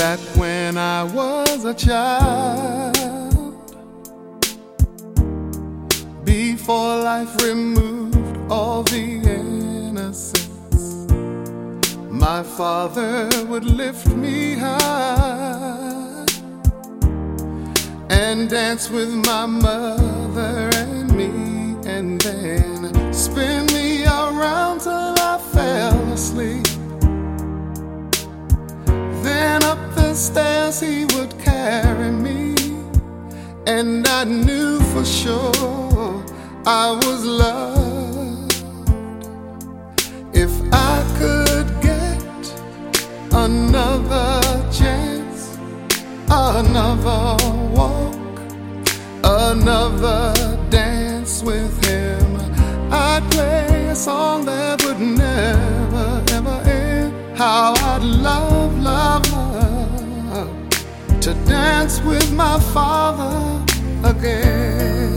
that when I was a child, before life removed all the innocence, my father would lift me high and dance with my mother and me, and then spin me around till I fell asleep. Then up the stairs he would carry me, and I knew for sure I was loved. If I could get another chance, another walk, another dance with him, I'd play a song that would never, ever end. How I'd love, love, love to dance with my father again.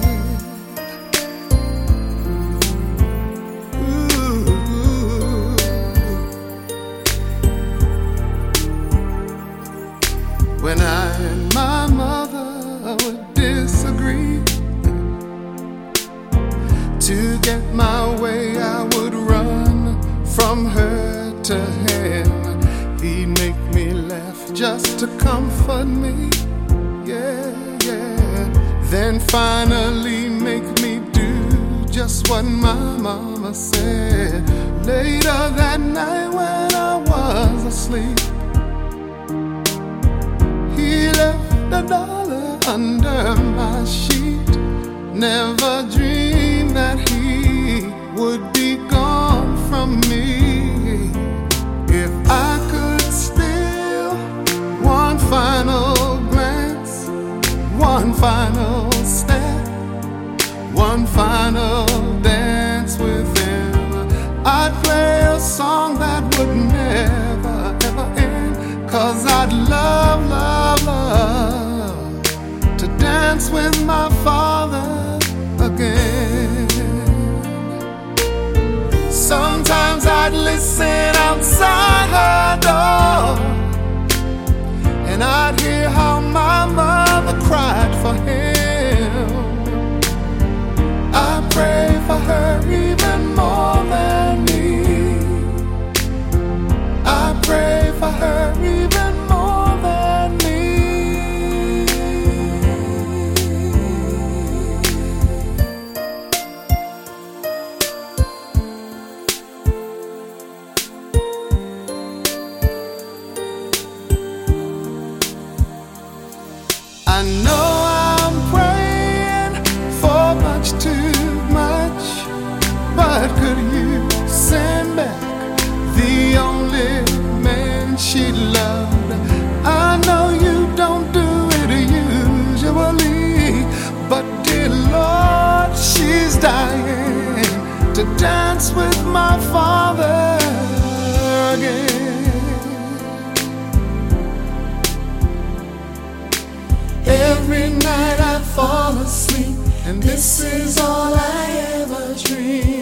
When I and my mother would disagree, to get my way I would run from her to him. He'd make me laugh just to comfort me, yeah, yeah. Then finally make me do just what my mama said. Later that night when I was asleep, he left $1 under my sheet. Never dreamed that he would be gone from me. If I could steal one final glance, one final step, one final dance with him, I'd play a song that would never, ever end. 'Cause I'd love, love, love to dance with my father again. Sometimes I'd listen outside her door, and I'd hear how my mother cried for him. I pray for her even more than me. I pray for her even more than me. I know I'm praying for much too much, but could you send back the only man she loved? I know you don't do it usually, but dear Lord, she's dying to dance with my father again. Every night I fall asleep, and this is all I ever dream.